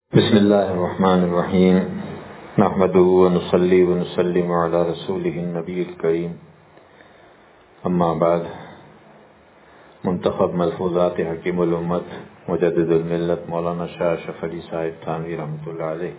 بسم اللہ الرحمن الرحیم نحمده ونصلی ونسلم علی رسولہ النبی الکریم اما بعد منتخب ملفوظات حکیم الامت مجدد الملت مولانا شاہ اشرف علی صاحب تھانوی رحمۃ اللہ علیہ۔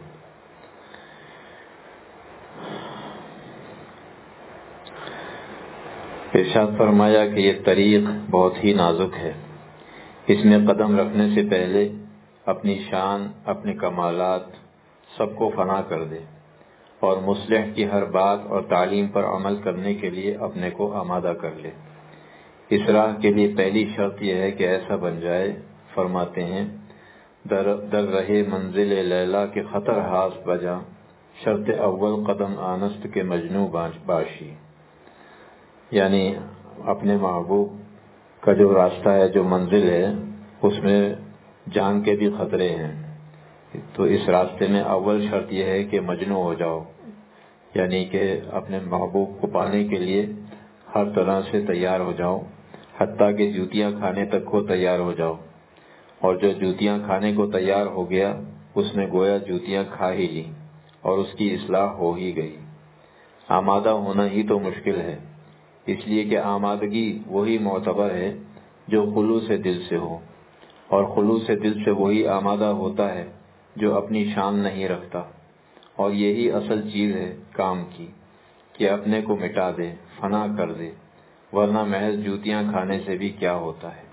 ارشاد فرمایا کہ یہ طریق بہت ہی نازک ہے، اس میں قدم رکھنے سے پہلے اپنی شان، اپنے کمالات سب کو فنا کر دے اور مصلح کی ہر بات اور تعلیم پر عمل کرنے کے لیے اپنے کو آمادہ کر لے۔ اس راہ کے لیے پہلی شرط یہ ہے کہ ایسا بن جائے، فرماتے ہیں، در رہے منزل لیلا کے خطر ہاس بجا، شرط اول قدم آنست کے مجنوں باشی، یعنی اپنے محبوب کا جو راستہ ہے، جو منزل ہے، اس میں جان کے بھی خطرے ہیں، تو اس راستے میں اول شرط یہ ہے کہ مجنوں ہو جاؤ، یعنی کہ اپنے محبوب کو پانے کے لیے ہر طرح سے تیار ہو جاؤ، حتیٰ کہ جوتیاں کھانے تک کو تیار ہو جاؤ، اور جو جوتیاں کھانے کو تیار ہو گیا اس نے گویا جوتیاں کھا ہی لی اور اس کی اصلاح ہو ہی گئی۔ آمادہ ہونا ہی تو مشکل ہے، اس لیے کہ آمادگی وہی معتبر ہے جو خلوص دل سے ہو، اور خلوص دل سے وہی آمادہ ہوتا ہے جو اپنی شان نہیں رکھتا، اور یہی اصل چیز ہے کام کی، کہ اپنے کو مٹا دے، فنا کر دے، ورنہ محض جوتیاں کھانے سے بھی کیا ہوتا ہے۔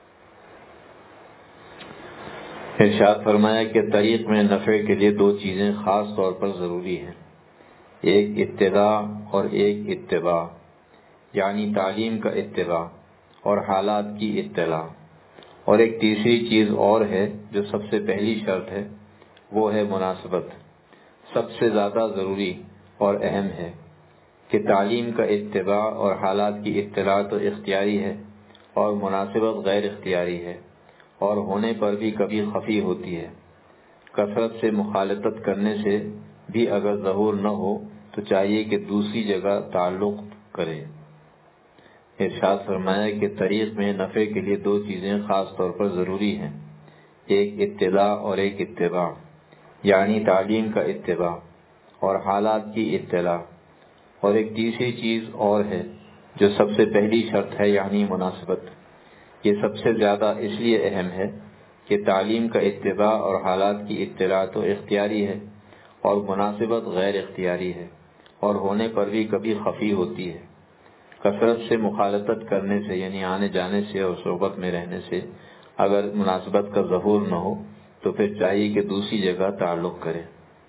ارشاد فرمایا کہ طریق میں نفع کے لیے دو چیزیں خاص طور پر ضروری ہیں، ایک اتباع اور ایک اتباع، یعنی تعلیم کا اتباع اور حالات کی اطلاع، اور ایک تیسری چیز اور ہے جو سب سے پہلی شرط ہے، وہ ہے مناسبت۔ سب سے زیادہ ضروری اور اہم ہے کہ تعلیم کا اتباع اور حالات کی اطلاع تو اختیاری ہے اور مناسبت غیر اختیاری ہے، اور ہونے پر بھی کبھی خفی ہوتی ہے۔ کثرت سے مخالطت کرنے سے بھی اگر ظہور نہ ہو تو چاہیے کہ دوسری جگہ تعلق کرے۔ ارشاد فرمایا کہ طریق میں نفع کے لیے دو چیزیں خاص طور پر ضروری ہیں، ایک اطلاع اور ایک اتباع، یعنی تعلیم کا اتباع اور حالات کی اطلاع، اور ایک تیسری چیز اور ہے جو سب سے پہلی شرط ہے، یعنی مناسبت۔ یہ سب سے زیادہ اس لیے اہم ہے کہ تعلیم کا اتباع اور حالات کی اطلاع تو اختیاری ہے اور مناسبت غیر اختیاری ہے، اور ہونے پر بھی کبھی خفی ہوتی ہے۔ کثرت سے مخالطت کرنے سے، یعنی آنے جانے سے اور صحبت میں رہنے سے اگر مناسبت کا ظہور نہ ہو تو پھر چاہیے کہ دوسری جگہ تعلق کرے۔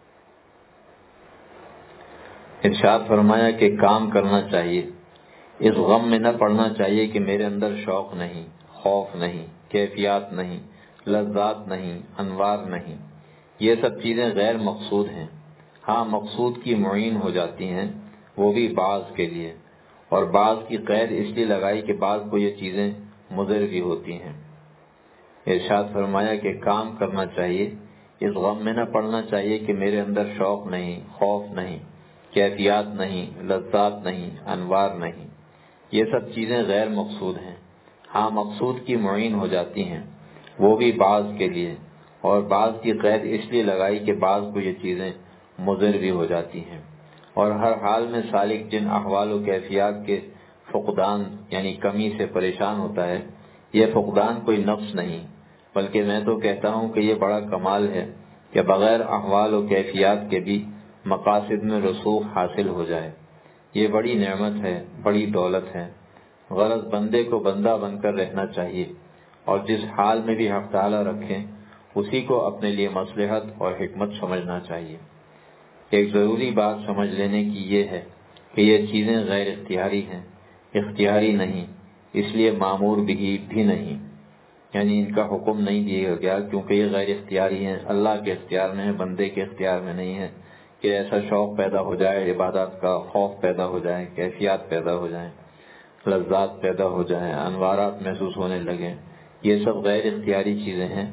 ارشاد فرمایا کہ کام کرنا چاہیے، اس غم میں نہ پڑنا چاہیے کہ میرے اندر شوق نہیں، خوف نہیں، کیفیات نہیں، لذات نہیں، انوار نہیں۔ یہ سب چیزیں غیر مقصود ہیں، ہاں مقصود کی معین ہو جاتی ہیں، وہ بھی بعض کے لیے، اور بعض کی قید اس لیے لگائی کہ بعض کو یہ چیزیں مضر بھی ہوتی ہیں۔ ارشاد فرمایا کہ کام کرنا چاہیے، اس غم میں نہ پڑنا چاہیے کہ میرے اندر شوق نہیں، خوف نہیں، کیفیات نہیں، لذات نہیں، انوار نہیں۔ یہ سب چیزیں غیر مقصود ہیں، ہاں مقصود کی معین ہو جاتی ہیں، وہ بھی بعض کے لیے، اور بعض کی قید اس لیے لگائی کہ بعض کو یہ چیزیں مضر بھی ہو جاتی ہیں۔ اور ہر حال میں سالک جن احوال و کیفیات کے فقدان یعنی کمی سے پریشان ہوتا ہے، یہ فقدان کوئی نقص نہیں، بلکہ میں تو کہتا ہوں کہ یہ بڑا کمال ہے کہ بغیر احوال و کیفیات کے بھی مقاصد میں رسوخ حاصل ہو جائے۔ یہ بڑی نعمت ہے، بڑی دولت ہے۔ غرض بندے کو بندہ بن کر رہنا چاہیے، اور جس حال میں بھی حق تعالی رکھیں اسی کو اپنے لیے مصلحت اور حکمت سمجھنا چاہیے۔ ایک ضروری بات سمجھ لینے کی یہ ہے کہ یہ چیزیں غیر اختیاری ہیں، اختیاری نہیں، اس لیے معمور بھی نہیں، یعنی ان کا حکم نہیں دیا گیا کیونکہ یہ غیر اختیاری ہیں، اللہ کے اختیار میں ہے، بندے کے اختیار میں نہیں ہے کہ ایسا شوق پیدا ہو جائے، عبادات کا خوف پیدا ہو جائے، کیفیات پیدا ہو جائیں، لذات پیدا ہو جائیں، انوارات محسوس ہونے لگیں۔ یہ سب غیر اختیاری چیزیں ہیں۔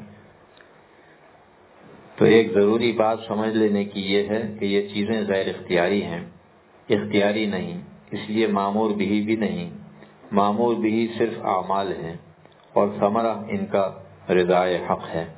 تو ایک ضروری بات سمجھ لینے کی یہ ہے کہ یہ چیزیں غیر اختیاری ہیں، اختیاری نہیں، اس لیے معمور بھی نہیں۔ معمور بھی صرف اعمال ہیں، اور ثمرہ ان کا رضائے حق ہے،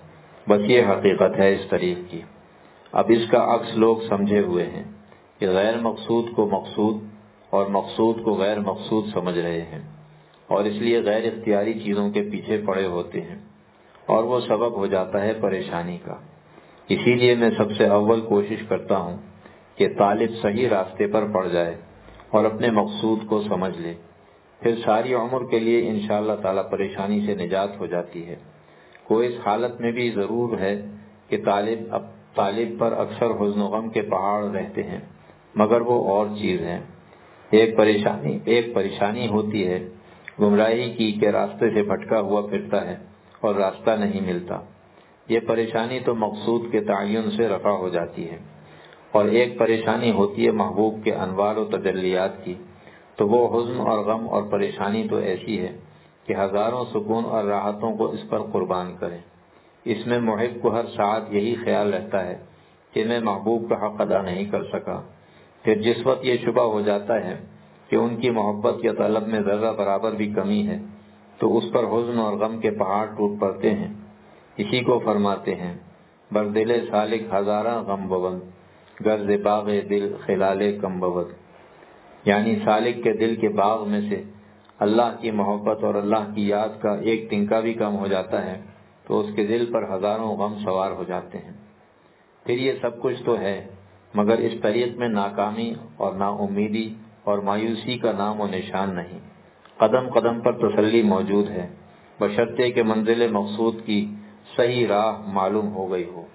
بس یہ حقیقت ہے اس طریق کی۔ اب اس کا عکس لوگ سمجھے ہوئے ہیں کہ غیر مقصود کو مقصود اور مقصود کو غیر مقصود سمجھ رہے ہیں، اور اس لیے غیر اختیاری چیزوں کے پیچھے پڑے ہوتے ہیں، اور وہ سبب ہو جاتا ہے پریشانی کا۔ اسی لیے میں سب سے اول کوشش کرتا ہوں کہ طالب صحیح راستے پر پڑ جائے اور اپنے مقصود کو سمجھ لے، پھر ساری عمر کے لیے انشاءاللہ تعالی پریشانی سے نجات ہو جاتی ہے۔ کوئی اس حالت میں بھی ضرور ہے کہ طالب پر اکثر حزن و غم کے پہاڑ رہتے ہیں، مگر وہ اور چیز ہے۔ ایک پریشانی ہوتی ہے گمراہی کی کہ راستے سے بھٹکا ہوا پھرتا ہے اور راستہ نہیں ملتا، یہ پریشانی تو مقصود کے تعین سے رفع ہو جاتی ہے۔ اور ایک پریشانی ہوتی ہے محبوب کے انوار و تجلیات کی، تو وہ حزن اور غم اور پریشانی تو ایسی ہے کہ ہزاروں سکون اور راحتوں کو اس پر قربان کریں۔ اس میں محب کو ہر ساعت یہی خیال رہتا ہے کہ میں محبوب کا حق ادا نہیں کر سکا۔ پھر جس وقت یہ شبہ ہو جاتا ہے کہ ان کی محبت یا طلب میں ذرہ برابر بھی کمی ہے، تو اس پر حزن اور غم کے پہاڑ ٹوٹ پڑتے ہیں۔ اسی کو فرماتے ہیں بردل سالک ہزارہ غم بود، غرض باغ دل خلال کم بود، یعنی سالک کے دل کے باغ میں سے اللہ کی محبت اور اللہ کی یاد کا ایک تنکا بھی کم ہو جاتا ہے تو اس کے دل پر ہزاروں غم سوار ہو جاتے ہیں۔ پھر یہ سب کچھ تو ہے، مگر اس طریق میں ناکامی اور نا امیدی اور مایوسی کا نام و نشان نہیں۔ قدم قدم پر تسلی موجود ہے، بشرطے کہ منزل مقصود کی صحیح راہ معلوم ہو گئی ہو۔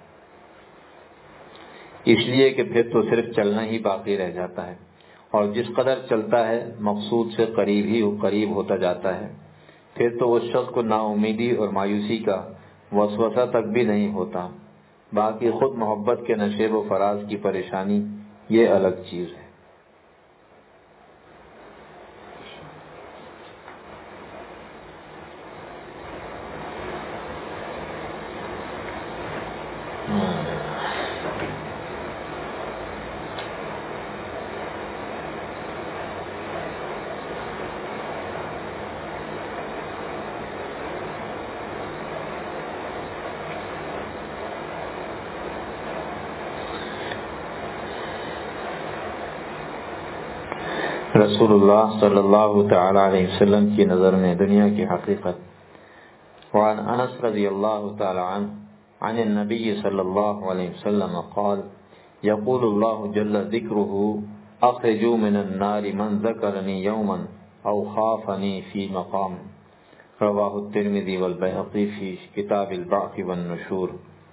اس لیے کہ پھر تو صرف چلنا ہی باقی رہ جاتا ہے، اور جس قدر چلتا ہے مقصود سے قریب ہوتا جاتا ہے۔ پھر تو اس شخص کو نا امیدی اور مایوسی کا وسوسہ تک بھی نہیں ہوتا۔ باقی خود محبت کے نشیب و فراز کی پریشانی یہ الگ چیز ہے۔ رسول اللہ صلی اللہ تعالی علیہ وسلم کی نظر میں دنیا کی حقیقت۔ وعن انس رضی اللہ تعالی عنہ عن النبی صلی اللہ علیہ وسلم قال یقول اللہ جل ذکرہ اخرجوا من النار من ذکرنی یوما او خافنی فی مقام، رواہ الترمذی والبیہقی فی کتاب البعث والنشور۔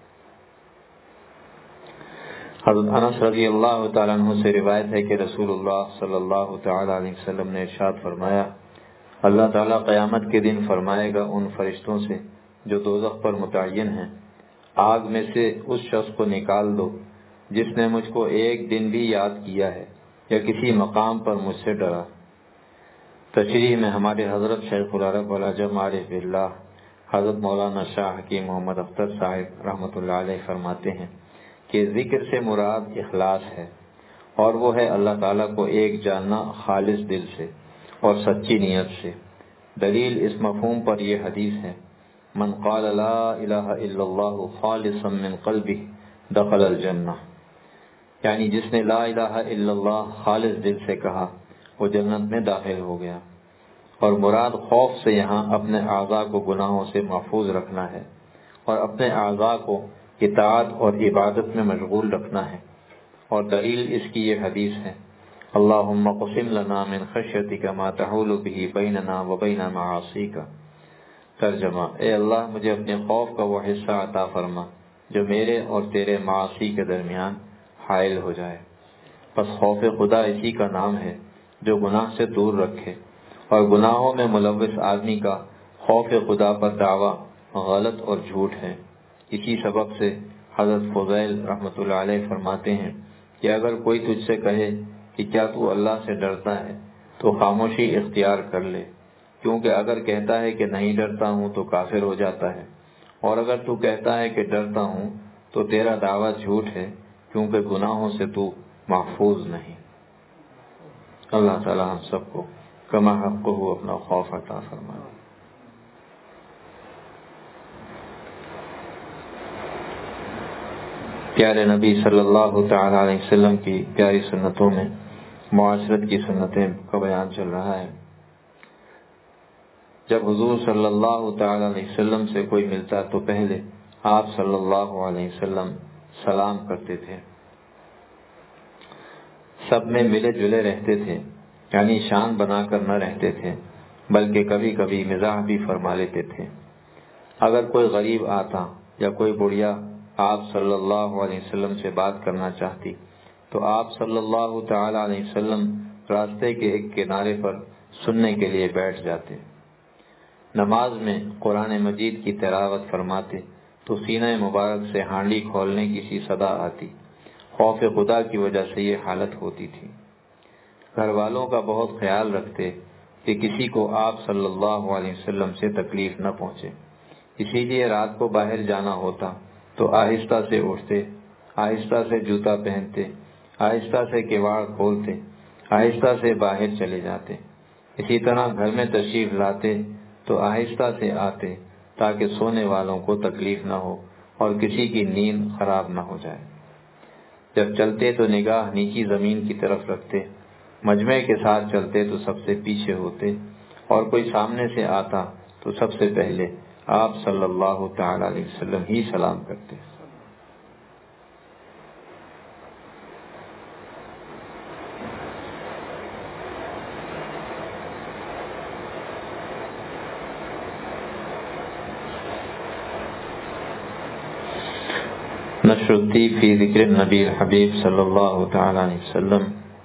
حضرت انس رضی اللہ تعالیٰ عنہ سے روایت ہے کہ رسول اللہ صلی اللہ تعالیٰ علیہ وسلم نے ارشاد فرمایا، اللہ تعالیٰ قیامت کے دن فرمائے گا ان فرشتوں سے جو دوزخ پر متعین ہیں، آگ میں سے اس شخص کو نکال دو جس نے مجھ کو ایک دن بھی یاد کیا ہے یا کسی مقام پر مجھ سے ڈرا۔ تشریح میں ہمارے حضرت شیخ العرب والعجم عارف باللہ حضرت مولانا شاہ حکیم محمد اختر صاحب رحمۃ اللہ علیہ فرماتے ہیں کہ ذکر سے مراد اخلاص ہے، اور وہ ہے اللہ تعالیٰ کو ایک جاننا خالص دل سے اور سچی نیت سے۔ دلیل اس مفہوم پر یہ حدیث ہے، من قال لا الہ الا اللہ خالصا من قلبہ دخل الجنہ، یعنی جس نے لا الہ الا اللہ خالص دل سے کہا وہ جنت میں داخل ہو گیا۔ اور مراد خوف سے یہاں اپنے اعضاء کو گناہوں سے محفوظ رکھنا ہے اور اپنے اعضاء کو اطاعت اور عبادت میں مشغول رکھنا ہے۔ اور دلیل اس کی یہ حدیث ہے، اللہم قسم لنا من خشیتک ما تحول به بیننا وبین معاصیک۔ ترجمہ، اے اللہ مجھے اپنے خوف کا وہ حصہ عطا فرما جو میرے اور تیرے معاصی کے درمیان حائل ہو جائے۔ بس خوف خدا اسی کا نام ہے جو گناہ سے دور رکھے، اور گناہوں میں ملوث آدمی کا خوف خدا پر دعویٰ غلط اور جھوٹ ہے۔ اسی سبب سے حضرت فضیل رحمۃ اللہ علیہ فرماتے ہیں کہ اگر کوئی تجھ سے کہے کہ کیا تو اللہ سے ڈرتا ہے تو خاموشی اختیار کر لے، کیونکہ اگر کہتا ہے کہ نہیں ڈرتا ہوں تو کافر ہو جاتا ہے، اور اگر تو کہتا ہے کہ ڈرتا ہوں تو تیرا دعویٰ جھوٹ ہے، کیونکہ گناہوں سے تو محفوظ نہیں۔ اللہ تعالی ہم سب کو کما حقہ اپنا خوف عطا فرمائے۔ پیارے نبی صلی اللہ تعالی علیہ وسلم کی پیاری سنتوں میں معاشرت کی سنتیں کا بیان چل رہا ہے۔ جب حضور صلی اللہ تعالی علیہ وسلم سے کوئی ملتا تو پہلے آپ صلی اللہ علیہ وسلم سلام کرتے تھے۔ سب میں ملے جلے رہتے تھے، یعنی شان بنا کر نہ رہتے تھے، بلکہ کبھی کبھی مزاح بھی فرما لیتے تھے۔ اگر کوئی غریب آتا یا کوئی بڑھیا آپ صلی اللہ علیہ وسلم سے بات کرنا چاہتی تو آپ صلی اللہ تعالی علیہ وسلم راستے کے ایک کنارے پر سننے کے لیے بیٹھ جاتے۔ نماز میں قرآن مجید کی تلاوت فرماتے تو سینہ مبارک سے ہانڈی کھولنے کی سی صدا آتی۔ خوف خدا کی وجہ سے یہ حالت ہوتی تھی۔ گھر والوں کا بہت خیال رکھتے کہ کسی کو آپ صلی اللہ علیہ وسلم سے تکلیف نہ پہنچے، اسی لیے رات کو باہر جانا ہوتا تو آہستہ سے اٹھتے، آہستہ سے جوتا پہنتے، آہستہ سے کواڑ کھولتے، آہستہ سے باہر چلے جاتے۔ اسی طرح گھر میں تشریف لاتے تو آہستہ سے آتے تاکہ سونے والوں کو تکلیف نہ ہو اور کسی کی نیند خراب نہ ہو جائے۔ جب چلتے تو نگاہ نیچی زمین کی طرف رکھتے، مجمع کے ساتھ چلتے تو سب سے پیچھے ہوتے، اور کوئی سامنے سے آتا تو سب سے پہلے آپ صلی اللہ تعالی علیہ وسلم ہی سلام کرتے۔ نشر الطیب فی ذکر النبی الحبیب صلی اللہ تعالی علیہ وسلم۔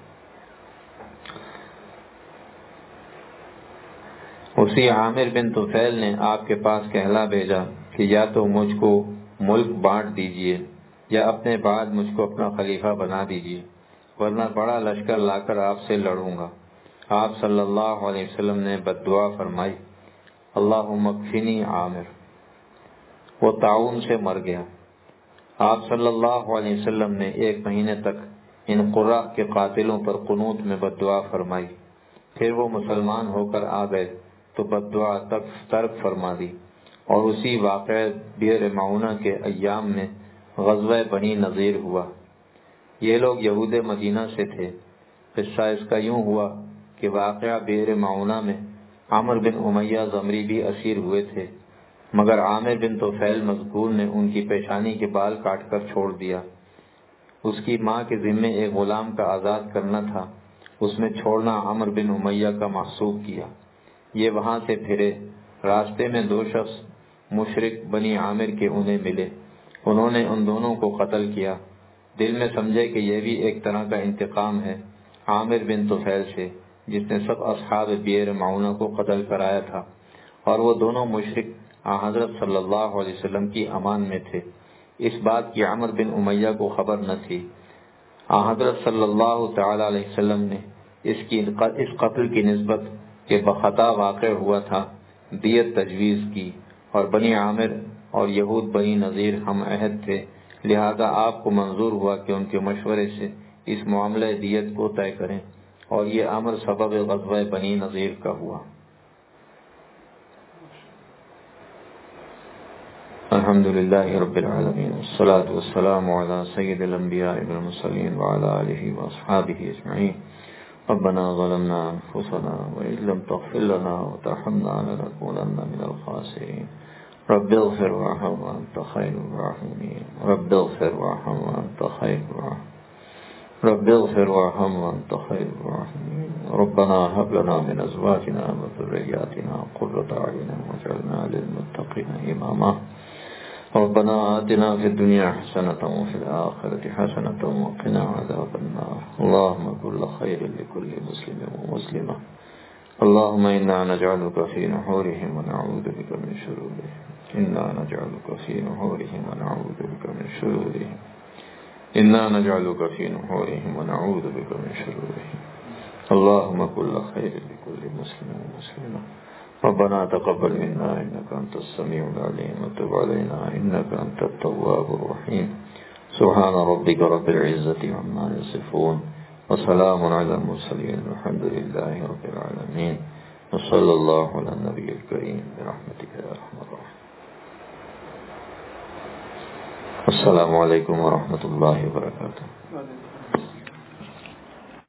اسی عامر بن طفیل نے آپ کے پاس کہلا بھیجا کہ یا تو مجھ کو ملک بانٹ دیجئے یا اپنے بعد مجھ کو اپنا خلیفہ بنا دیجئے، ورنہ بڑا لشکر لا کر آپ سے لڑوں گا۔ آپ صلی اللہ علیہ وسلم نے بد دعا فرمائی، اللہم اکفنی عامر۔ وہ طاعون سے مر گیا۔ آپ صلی اللہ علیہ وسلم نے 1 مہینے تک ان قراء کے قاتلوں پر قنوت میں بد دعا فرمائی۔ پھر وہ مسلمان ہو کر آ گئے تو بد دعا ترک فرما دی، اور اسی واقعہ بئر معونہ کے ایام میں غزوہ بنی نذیر ہوا۔ یہ لوگ یہود مدینہ سے تھے۔ قصہ اس کا یوں ہوا کہ واقعہ بئر معونہ میں عامر بن امیہ ضمری بھی اسیر ہوئے تھے، مگر عامر بن طفیل مذکور نے ان کی پیشانی کے بال کاٹ کر چھوڑ دیا۔ اس کی ماں کے ذمے ایک غلام کا آزاد کرنا تھا، اس میں چھوڑنا عامر بن امیہ کا محسوب کیا۔ یہ وہاں سے پھرے، راستے میں 2 شخص مشرک بنی عامر کے انہیں ملے، انہوں نے ان دونوں کو قتل کیا۔ دل میں سمجھے کہ یہ بھی ایک طرح کا انتقام ہے عامر بن طفیل سے، جس نے سب اصحاب بئر معونہ کو قتل کرایا تھا، اور وہ دونوں مشرک حضرت صلی اللہ علیہ وسلم کی امان میں تھے۔ اس بات کی عامر بن امیہ کو خبر نہ تھی۔ حضرت صلی اللہ تعالی علیہ وسلم نے اس قتل کی نسبت کہ بخطا واقع ہوا تھا دیت تجویز کی، اور بنی عامر اور یہود بنی نذیر ہم عہد تھے، لہذا آپ کو منظور ہوا کہ ان کے مشورے سے اس معاملہ دیت کو طے کریں، اور یہ امر سبب غزوہ بنی نذیر کا ہوا۔ الحمد للہ رب العالمین، والصلاة والسلام علی سید الانبیاء والمرسلین وعلی آلہ واصحابہ اجمعین۔ ربنا ظلمنا انفسنا وإن لم تغفر لنا وترحمنا لنكونن من الخاسرین۔ رب اغفر وارحم وانت خیر الراحمین۔ رب اغفر وارحم وانت خیر الراحمین۔ رب اغفر وارحم وانت خیر الراحمین۔ ربنا هب لنا من ازواجنا وذرياتنا قرة اعین واجعلنا للمتقین اماما۔ ربنا آتنا في الدنيا حسنة وفي الآخرة حسنة وقنا عذاب النار۔ اللهم كل خير لكل مسلم ومسلمة، اللهم إنا نجعلك في نحورهم ونعوذ بك من شرورهم، إنا نجعلك في نحورهم ونعوذ بك من شرورهم، إنا نجعلك في نحورهم ونعوذ بك من شرورهم، اللهم كل خير لكل مسلم ومسلمة۔ ربنا تقبل منا إنك أنت السميع العليم وتب علينا إنك أنت التواب الرحيم۔ سبحان ربك رب العزة عما يصفون وسلام على المرسلين والحمد لله رب العالمين، وصلى الله على النبي الكريم برحمتك يا أرحم الراحمين۔ السلام علیکم ورحمۃ اللہ وبرکاتہ.